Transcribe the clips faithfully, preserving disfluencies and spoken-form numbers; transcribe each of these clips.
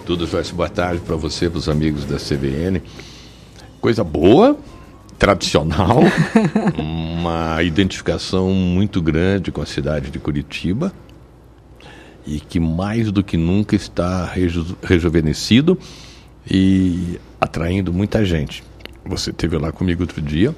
Tudo, Joyce, boa tarde para você, para os amigos da C B N. Coisa boa, tradicional, uma identificação muito grande com a cidade de Curitiba e que mais do que nunca está reju- rejuvenescido e atraindo muita gente. Você esteve lá comigo outro dia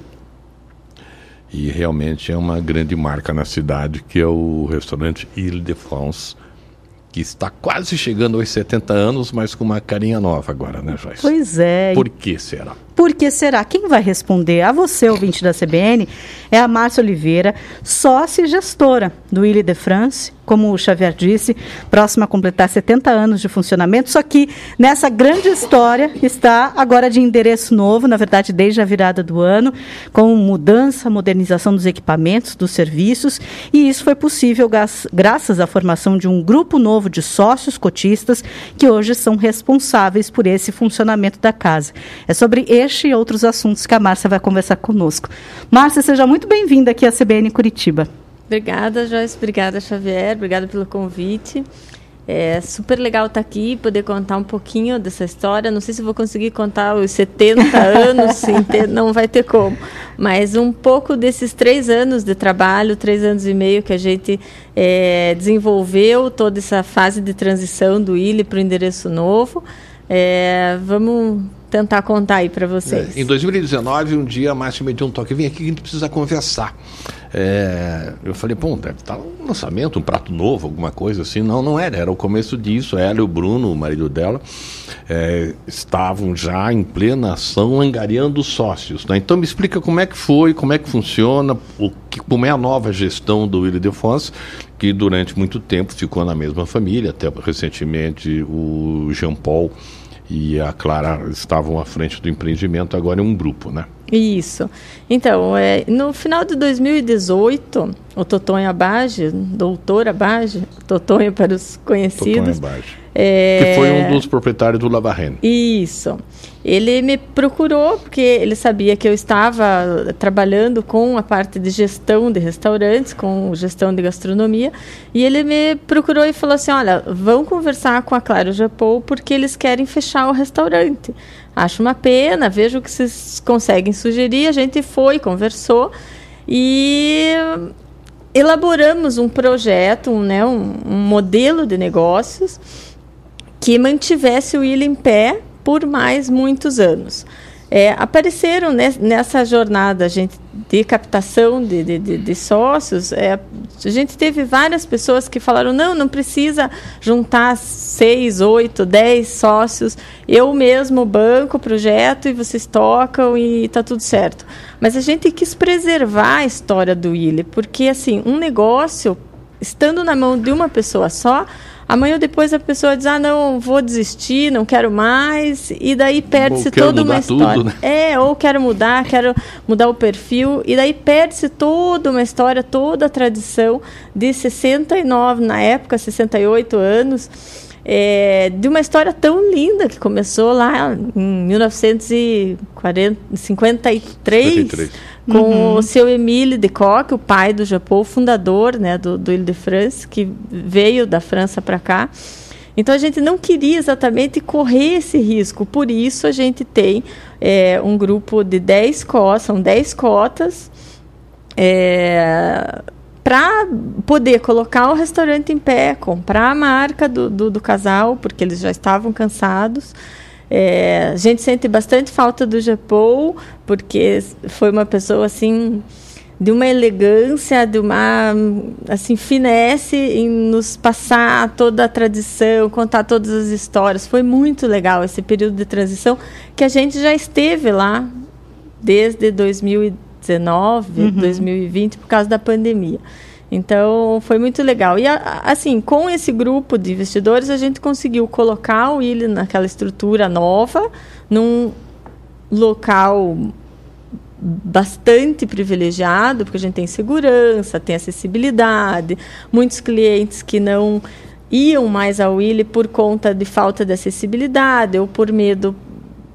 e realmente é uma grande marca na cidade, que é o restaurante Ile-de-France, que está quase chegando aos setenta anos, mas com uma carinha nova agora, né, Joyce? Pois é. Por que será? Por que será? Quem vai responder a você, ouvinte da C B N, é a Márcia Oliveira, sócia e gestora do Ile-de-France, como o Xavier disse, próxima a completar setenta anos de funcionamento, só que nessa grande história está agora de endereço novo, na verdade desde a virada do ano, com mudança, modernização dos equipamentos, dos serviços, e isso foi possível graças à formação de um grupo novo de sócios cotistas que hoje são responsáveis por esse funcionamento da casa. É sobre este e outros assuntos que a Márcia vai conversar conosco. Márcia, seja muito bem-vinda aqui à C B N Curitiba. Obrigada, Joyce. Obrigada, Xavier. Obrigada pelo convite. É super legal estar aqui, poder contar um pouquinho dessa história. Não sei se vou conseguir contar os setenta anos, sim, ter, não vai ter como. Mas um pouco desses três anos de trabalho, três anos e meio que a gente é, desenvolveu toda essa fase de transição do I L E para o endereço novo. É, vamos tentar contar aí para vocês. É, em dois mil e dezenove, um dia a Márcia me deu um toque, vem aqui que a gente precisa conversar. É, eu falei, bom, deve estar um lançamento, um prato novo, alguma coisa assim. Não, não era, era o começo disso. Ela e o Bruno, o marido dela, é, estavam já em plena ação angariando sócios, né? Então me explica como é que foi, como é que funciona, o que, como é a nova gestão do Ile-de-France, que durante muito tempo ficou na mesma família, até recentemente o Jean Paul e a Clara estavam à frente do empreendimento, agora é um grupo, né? Isso. Então, é, no final de dois mil e dezoito, o Totonho Abage, doutor Abage, Totonho para os conhecidos. Totonho Abage. É... Que foi um dos proprietários do La Varenne. Isso. Ele me procurou porque ele sabia que eu estava trabalhando com a parte de gestão de restaurantes, com gestão de gastronomia, e ele me procurou e falou assim, olha, vão conversar com a Clara e o Jean Paul porque eles querem fechar o restaurante. Acho uma pena, vejo o que vocês conseguem sugerir. A gente foi, conversou e elaboramos um projeto, um, né, um, um modelo de negócios que mantivesse o I L E em pé por mais muitos anos. É, apareceram ne- nessa jornada gente, de captação de, de, de, de sócios, é, a gente teve várias pessoas que falaram, não, não precisa juntar seis, oito, dez sócios, eu mesmo banco o projeto e vocês tocam e está tudo certo. Mas a gente quis preservar a história do I L E, porque assim, um negócio, estando na mão de uma pessoa só, amanhã ou depois a pessoa diz, ah, não, vou desistir, não quero mais, e daí perde-se toda uma história. Tudo, né? É, ou quero mudar, quero mudar o perfil, e daí perde-se toda uma história, toda a tradição de sessenta e nove, na época, sessenta e oito anos, é, de uma história tão linda que começou lá em mil novecentos e cinquenta e três, cinquenta e três. Com uhum. o seu Émile de Kock, o pai do Jean Paul, fundador, né, do, do Ile-de-France, que veio da França para cá. Então, a gente não queria exatamente correr esse risco. Por isso, a gente tem é, um grupo de dez cotas, são dez cotas, é, para poder colocar o restaurante em pé, comprar a marca do, do, do casal, porque eles já estavam cansados. É, a gente sente bastante falta do Jean Paul, porque foi uma pessoa assim de uma elegância, de uma assim finesse em nos passar toda a tradição, contar todas as histórias. Foi muito legal esse período de transição, que a gente já esteve lá desde dois mil e dezenove, uhum. dois mil e vinte, por causa da pandemia. Então, foi muito legal. E, assim, com esse grupo de investidores, a gente conseguiu colocar o I L E naquela estrutura nova, num local bastante privilegiado, porque a gente tem segurança, tem acessibilidade, muitos clientes que não iam mais ao I L E por conta de falta de acessibilidade ou por medo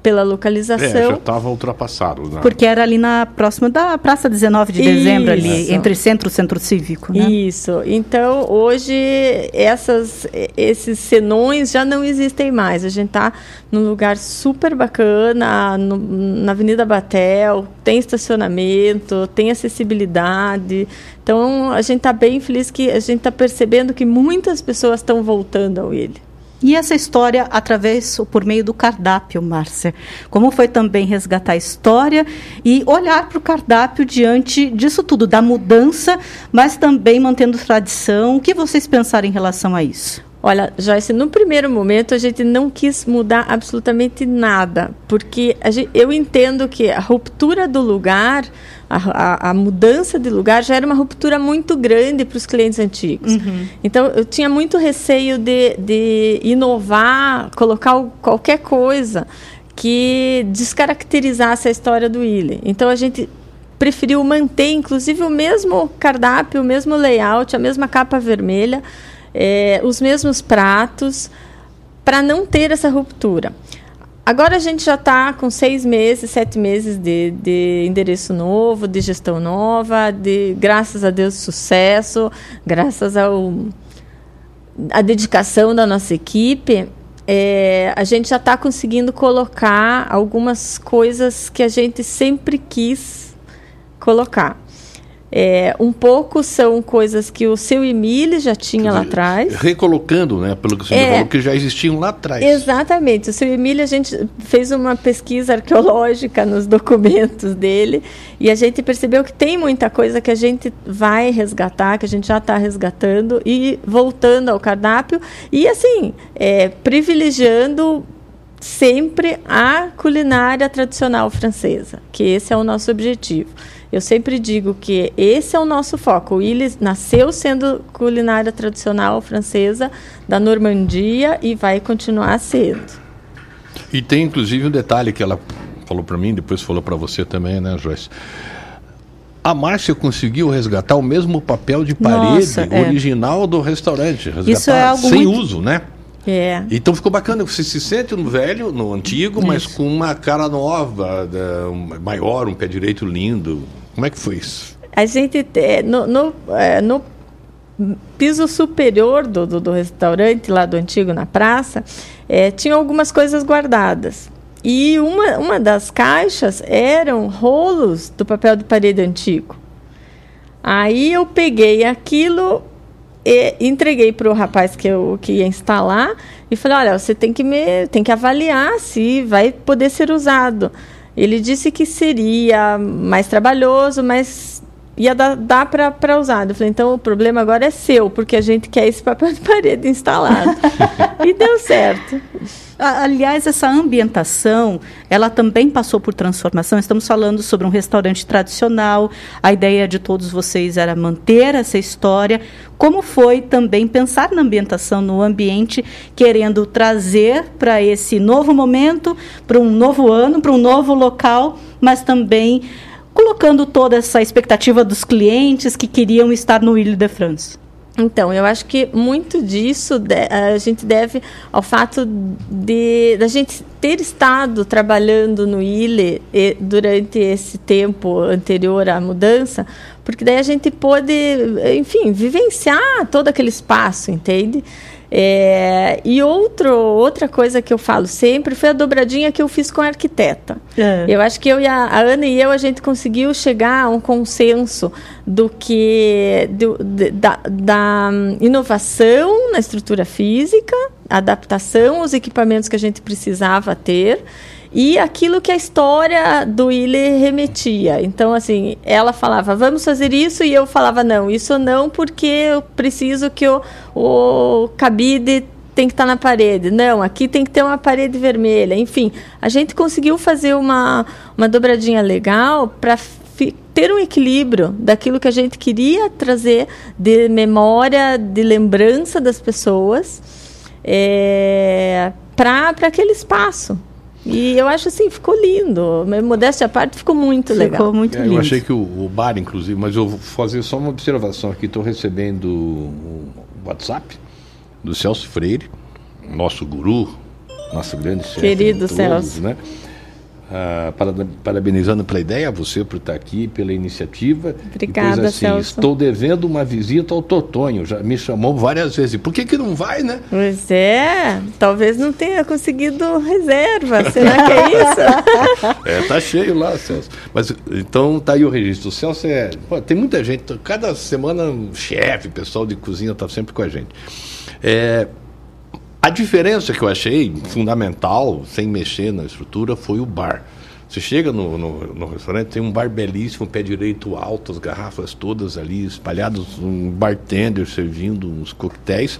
pela localização. É, já estava ultrapassado. Né? Porque era ali na próxima da Praça dezenove de Dezembro, Isso. ali, entre centro e centro cívico, né? Isso. Então, hoje, essas, esses senões já não existem mais. A gente está num lugar super bacana, no, na Avenida Batel, tem estacionamento, tem acessibilidade. Então, a gente está bem feliz que a gente está percebendo que muitas pessoas estão voltando ao Willy. E essa história através, por meio do cardápio, Márcia? Como foi também resgatar a história e olhar para o cardápio diante disso tudo, da mudança, mas também mantendo tradição? O que vocês pensaram em relação a isso? Olha, Joyce, no primeiro momento a gente não quis mudar absolutamente nada, porque a gente, eu entendo que a ruptura do lugar, a, a, a mudança de lugar já era uma ruptura muito grande para os clientes antigos. Uhum. Então, eu tinha muito receio de, de inovar, colocar o, qualquer coisa que descaracterizasse a história do Willy. Então, a gente preferiu manter, inclusive, o mesmo cardápio, o mesmo layout, a mesma capa vermelha, É, os mesmos pratos, para não ter essa ruptura. Agora a gente já está com seis meses, sete meses de, de endereço novo, de gestão nova, de, graças a Deus, sucesso, graças ao a dedicação da nossa equipe, é, a gente já está conseguindo colocar algumas coisas que a gente sempre quis colocar. É, um pouco são coisas que o seu Emílio já tinha dizer, lá atrás. Recolocando, né? Pelo que você é, falou, que já existiam lá atrás. Exatamente. O seu Emílio, a gente fez uma pesquisa arqueológica nos documentos dele e a gente percebeu que tem muita coisa que a gente vai resgatar, que a gente já está resgatando e voltando ao cardápio e, assim, é, privilegiando sempre a culinária tradicional francesa, que esse é o nosso objetivo. Eu sempre digo que esse é o nosso foco. O Willy nasceu sendo culinária tradicional francesa da Normandia e vai continuar sendo. E tem, inclusive, um detalhe que ela falou para mim, depois falou para você também, né, Joyce? A Márcia conseguiu resgatar o mesmo papel de parede Nossa, é. original do restaurante. Resgatar Isso é algo sem muito... uso, né? É. Então ficou bacana, você se sente no velho, no antigo, isso. mas com uma cara nova, um, maior, um pé direito lindo. Como é que foi isso? A gente, no, no, no piso superior do, do, do restaurante, lá do antigo, na praça, é, tinha algumas coisas guardadas. E uma, uma das caixas eram rolos do papel de parede antigo. Aí eu peguei aquilo e entreguei para o rapaz que, eu, que ia instalar e falei, olha, você tem que, me, tem que avaliar se vai poder ser usado. Ele disse que seria mais trabalhoso, mas ia dar, dar para usar. Eu falei, então o problema agora é seu, porque a gente quer esse papel de parede instalado. E deu certo. Aliás, essa ambientação, ela também passou por transformação. Estamos falando sobre um restaurante tradicional. A ideia de todos vocês era manter essa história. Como foi também pensar na ambientação, no ambiente, querendo trazer para esse novo momento, para um novo ano, para um novo local, mas também colocando toda essa expectativa dos clientes que queriam estar no Willy de France? Então, eu acho que muito disso de, a gente deve ao fato de a gente ter estado trabalhando no Willy e, durante esse tempo anterior à mudança, porque daí a gente pôde, enfim, vivenciar todo aquele espaço, entende? É, e outro, outra coisa que eu falo sempre foi a dobradinha que eu fiz com a arquiteta. É. Eu acho que eu e a, a Ana e eu, a gente conseguiu chegar a um consenso do que, do, de, da, da inovação na estrutura física, adaptação aos equipamentos que a gente precisava ter, e aquilo que a história do Willy remetia. Então, assim, ela falava, vamos fazer isso, e eu falava, não, isso não, porque eu preciso que o, o cabide tem que estar na parede. Não, aqui tem que ter uma parede vermelha. Enfim, a gente conseguiu fazer uma, uma dobradinha legal para ter um equilíbrio daquilo que a gente queria trazer de memória, de lembrança das pessoas, é, para aquele espaço. E eu acho assim, ficou lindo. Modéstia à parte, ficou muito ficou legal. Ficou muito é, lindo. Eu achei que o, o bar, inclusive, mas eu vou fazer só uma observação aqui. Estou recebendo o WhatsApp do Celso Freire, nosso guru, nosso grande chefe. Querido todos, Celso. Né? Uh, parabenizando pela ideia, você por estar aqui, pela iniciativa. Obrigada, depois, assim, Celso. Estou devendo uma visita ao Totonho, já me chamou várias vezes. Por que que não vai, né? Pois é, talvez não tenha conseguido reserva, será que é isso? É, tá cheio lá, Celso. Mas, então, tá aí o registro. O Celso é... Pô, tem muita gente, cada semana, chefe, pessoal de cozinha tá sempre com a gente. É... A diferença que eu achei fundamental, sem mexer na estrutura, foi o bar. Você chega no, no, no restaurante, tem um bar belíssimo, pé direito alto, as garrafas todas ali espalhadas, um bartender servindo uns coquetéis,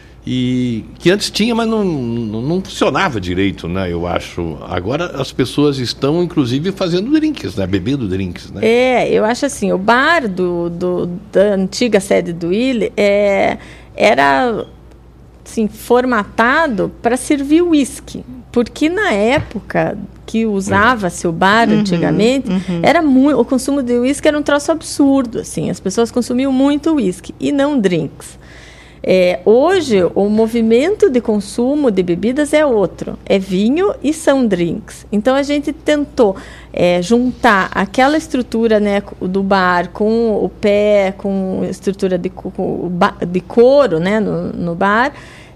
e que antes tinha, mas não, não, não funcionava direito, né, eu acho. Agora as pessoas estão, inclusive, fazendo drinks, né, bebendo drinks, né? É, eu acho assim, o bar do, do, da antiga sede do Willy é, era... Assim, formatado para servir uísque, porque na época que usava-se o bar uhum, antigamente, uhum. era muito, o consumo de uísque era um troço absurdo, assim, as pessoas consumiam muito uísque e não drinks. É, hoje o movimento de consumo de bebidas é outro, é vinho e são drinks. Então a gente tentou é, juntar aquela estrutura, né, do bar com o pé, com estrutura de, com, de couro, né, no, no bar,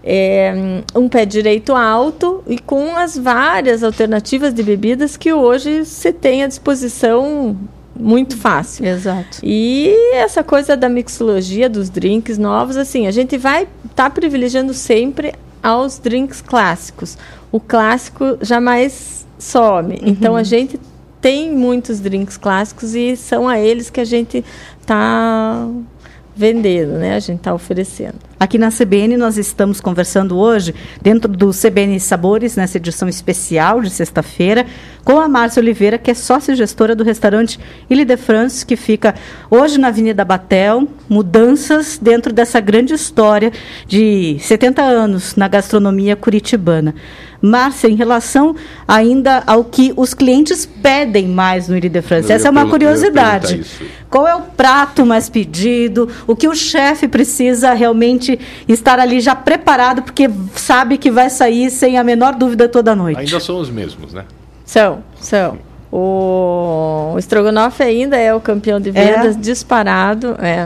é, um pé direito alto e com as várias alternativas de bebidas que hoje se tem à disposição muito fácil. Exato. E essa coisa da mixologia, dos drinks novos, assim, a gente vai estar tá privilegiando sempre aos drinks clássicos. O clássico jamais some. Uhum. Então, a gente tem muitos drinks clássicos e são a eles que a gente está vendendo, né? A gente está oferecendo. Aqui na C B N nós estamos conversando hoje, dentro do C B N Sabores, nessa edição especial de sexta-feira, com a Márcia Oliveira, que é sócia-gestora do restaurante Ile de France, que fica hoje na Avenida Batel, mudanças dentro dessa grande história de setenta anos na gastronomia curitibana. Márcia, em relação ainda ao que os clientes pedem mais no Ile de France, essa é uma curiosidade. Qual é o prato mais pedido? O que o chefe precisa realmente estar ali já preparado, porque sabe que vai sair sem a menor dúvida toda noite? Ainda são os mesmos, né? São, são. O, o estrogonofe ainda é o campeão de vendas, é. disparado. É.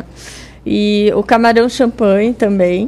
E o camarão champanhe também.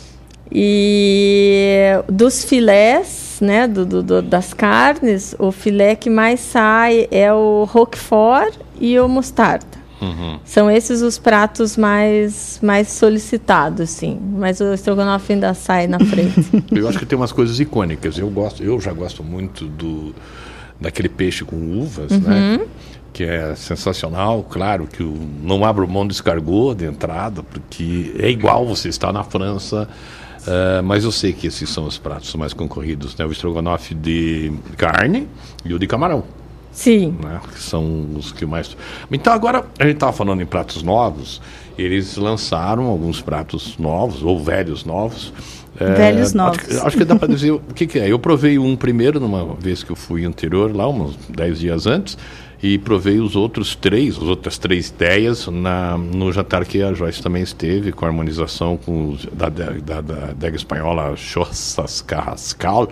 E dos filés, né, do, do, do, das carnes, o filé que mais sai é o roquefort e o mostarda. Uhum. São esses os pratos mais, mais solicitados, sim. Mas o estrogonofe ainda sai na frente. Eu acho que tem umas coisas icônicas. Eu gosto, eu já gosto muito do daquele peixe com uvas, uhum. né? Que é sensacional. Claro que eu não abro mão do escargot de entrada, porque é igual você estar na França. Uh, mas eu sei que esses são os pratos mais concorridos, né? O estrogonofe de carne e o de camarão. Sim. Né? Que são os que mais... Então agora, a gente estava falando em pratos novos, eles lançaram alguns pratos novos, ou velhos novos. Velhos é, novos. Acho, acho que dá para dizer o que, que é. Eu provei um primeiro, numa vez que eu fui anterior, lá, uns dez dias antes, e provei os outros três, as outras três ideias na, no jantar que a Joyce também esteve, com a harmonização com os, da, da, da, da adega espanhola Chossas Carrascal.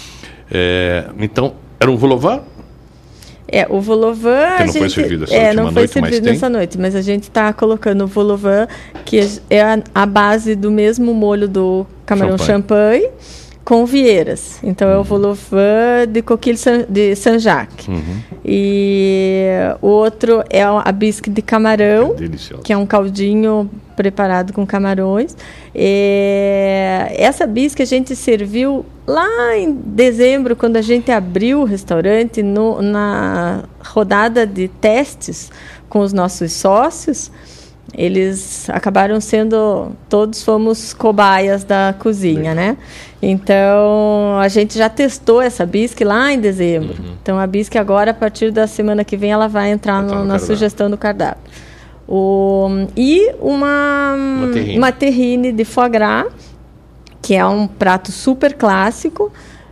É, então, era um vol-au-vent? É, o vol-au-vent... Que não gente, foi servido essa é, última não foi noite, servido mas tem? nessa noite, mas a gente está colocando o vol-au-vent, que é a, a base do mesmo molho do camarão champanhe, champanhe com vieiras. Então, uhum. é o vol-au-vent de coquille de Saint-Jacques. Uhum. E o outro é a bisque de camarão, é que é um caldinho preparado com camarões. E essa bisque a gente serviu lá em dezembro, quando a gente abriu o restaurante, no, na rodada de testes com os nossos sócios. Eles acabaram sendo, todos fomos cobaias da cozinha, né? Então, a gente já testou essa bisque lá em dezembro. Uhum. Então, a bisque agora, a partir da semana que vem, ela vai entrar no, na sugestão do cardápio. O, e uma, uma, terrine. uma terrine de foie gras, que é um prato super clássico,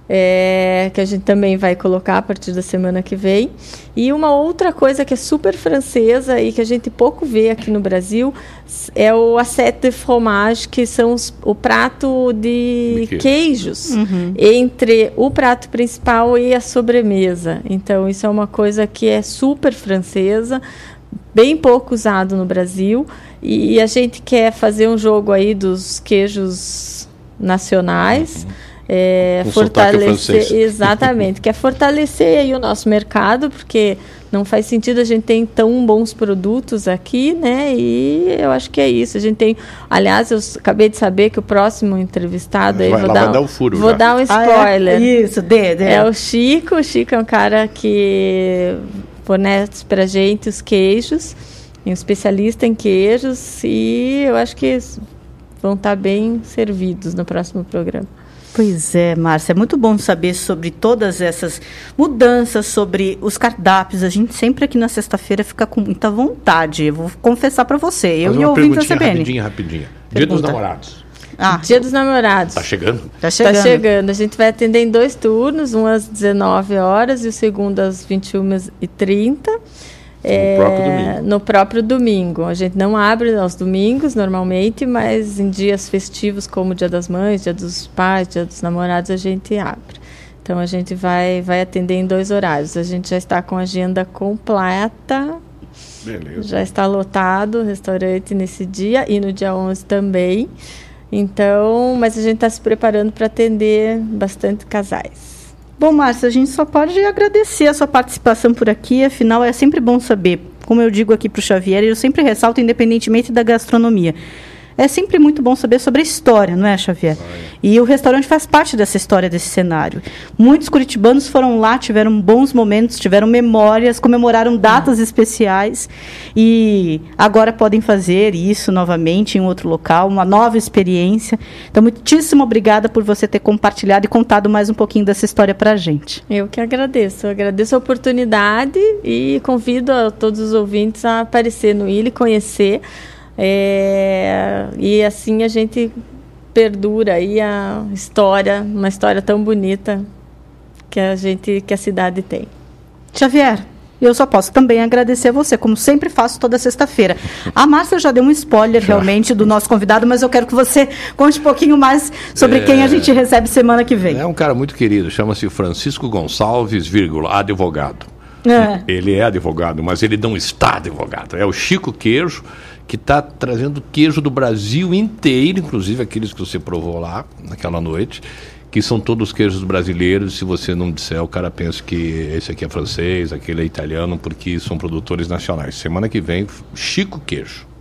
É, que a gente também vai colocar a partir da semana que vem. E uma outra coisa que é super francesa e que a gente pouco vê aqui no Brasil é o assiette de fromage, que são os, o prato de, de queijos uhum. entre o prato principal e a sobremesa. Então, isso é uma coisa que é super francesa, bem pouco usado no Brasil. E a gente quer fazer um jogo aí dos queijos nacionais. Uhum. É, fortalecer, exatamente, quer fortalecer aí o nosso mercado, porque não faz sentido a gente ter tão bons produtos aqui, né? E eu acho que é isso. A gente tem, aliás, eu acabei de saber que o próximo entrevistado aí, vai, vou, lá, dar, vai dar o furo vou já. dar um spoiler. Ah, é? Isso, dê, dê. É o Chico. O Chico é um cara que fornece pra gente os queijos, é um especialista em queijos, e eu acho que vão estar bem servidos no próximo programa. Pois é, Márcia, é muito bom saber sobre todas essas mudanças, sobre os cardápios. A gente sempre aqui na sexta-feira fica com muita vontade. Eu vou confessar para você, eu e o ouvinte da C B N. Rapidinha, rapidinha. Dia dos Namorados. Ah, Dia dos Namorados. Tá chegando? Tá chegando. Tá chegando. A gente vai atender em dois turnos, um às dezenove horas e o segundo às vinte e uma e trinta. É, no próprio domingo. No próprio domingo. A gente não abre aos domingos, normalmente, mas em dias festivos, como Dia das Mães, Dia dos Pais, Dia dos Namorados, a gente abre. Então, a gente vai, vai atender em dois horários. A gente já está com a agenda completa. Beleza. Já está lotado o restaurante nesse dia e no dia onze também. Então, mas a gente está se preparando para atender bastante casais. Bom, Márcia, a gente só pode agradecer a sua participação por aqui, afinal é sempre bom saber, como eu digo aqui para o Xavier, e eu sempre ressalto, independentemente da gastronomia, é sempre muito bom saber sobre a história, não é, Xavier? Ah, é. E o restaurante faz parte dessa história, desse cenário. Muitos curitibanos foram lá, tiveram bons momentos, tiveram memórias, comemoraram datas hum. especiais e agora podem fazer isso novamente em outro local, uma nova experiência. Então, muitíssimo obrigada por você ter compartilhado e contado mais um pouquinho dessa história para a gente. Eu que agradeço. Eu agradeço a oportunidade e convido a todos os ouvintes a aparecer no I L E, conhecer. É, e assim a gente perdura aí a história, uma história tão bonita que a gente, que a cidade tem. Xavier, eu só posso também agradecer a você, como sempre faço toda sexta-feira. A Márcia já deu um spoiler já. realmente do nosso convidado, mas eu quero que você conte um pouquinho mais sobre é, quem a gente recebe semana que vem. É um cara muito querido, chama-se Francisco Gonçalves, vírgula, advogado. É. Ele é advogado, mas ele não está advogado. É o Chico Queijo, que está trazendo queijo do Brasil inteiro, inclusive aqueles que você provou lá naquela noite, que são todos queijos brasileiros. Se você não disser, o cara pensa que esse aqui é francês, aquele é italiano, porque são produtores nacionais. Semana que vem, Chico Queijo.